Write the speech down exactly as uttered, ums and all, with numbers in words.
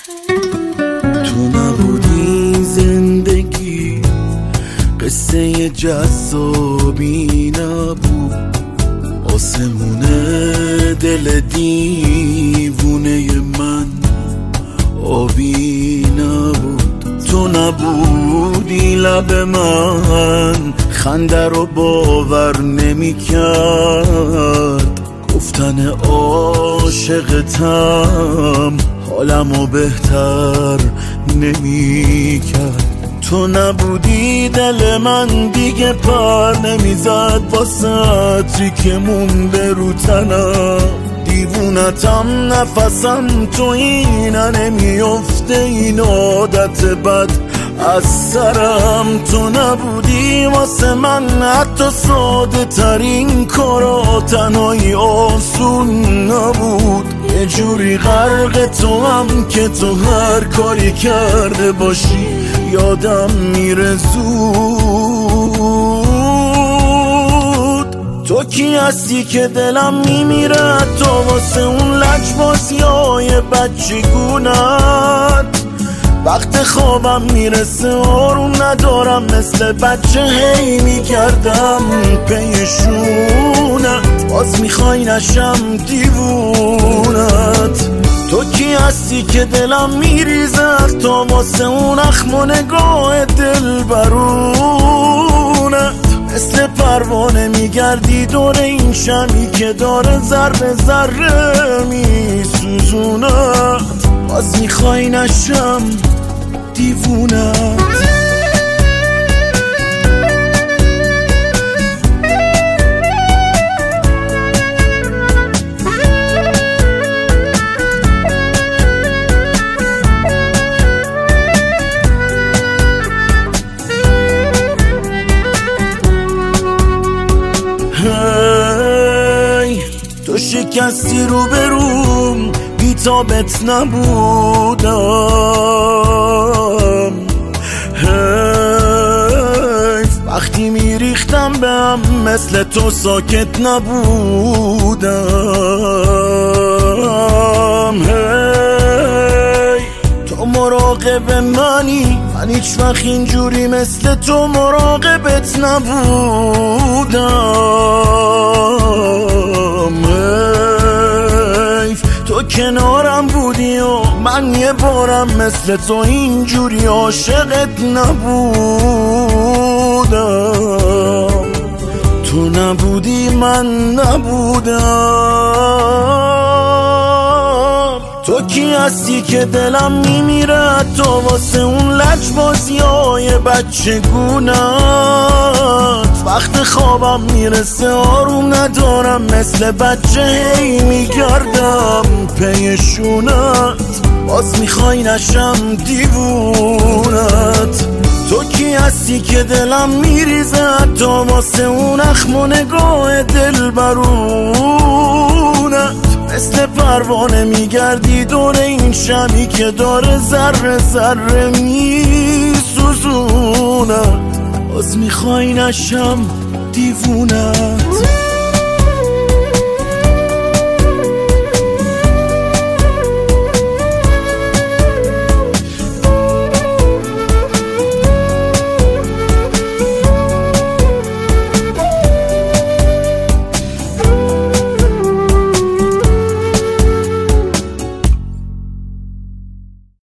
تو نبودی زندگی قصه جذابی نبود، آسمونه دل دیوونه من آبی نبود. تو نبودی لب من خنده رو باور نمی کرد، گفتن عاشقتم حالمو بهتر نمی کرد. تو نبودی دل من دیگه پر نمیزد واسه عطری که مونده رو تنم، دیوونتم نفسم تو اینه نمیفته این عادت بد از سرم. تو نبودی واسه من حتی ساده ترین کارا تنهایی آسون نبود، یه جوری غرق تو هم که تو هر کاری کرده باشی یادم میره زود. تو کی هستی که دلم میمیره تو واسه اون لجبازی های بچگونت، وقت خوابم میرسه آروم ندارم مثل بچه هی میکردم پیشونت، باز میخوای نشم دیوونت. تو کی هستی که دلم میریزد تا واسه اون اخم و نگاه دل برونت، مثل پروانه میگردی دور این شمی که داره ذره ذره میسوزونت، باز میخوای نشم دیوونت. تو شکستی رو بروم بی‌تابت نبودم، حیف وقتی میریختم به هم مثل تو ساکت نبودم. هی تو مراقب منی، من هیچ وقت اینجوری مثل تو مراقبت نبودم. تو کنارم بودی و من یه بارم مثل تو اینجوری عاشقت نبودم. تو نبودی من نبودم. تو کی هستی که دلم میمیره تو واسه اون لجبازی های بچگونت، وقت خوابم میرسه آروم ندارم مثل بچه هی میگردم پیشونت، باز میخوای نشم دیوونت. تو کی هستی که دلم میریزه تا واسه اون اخم و نگاه دل برونت، مثل پروانه میگردی دور این شمی که داره ذره ذره میسوزونت، باز میخوای نشم دیوونت.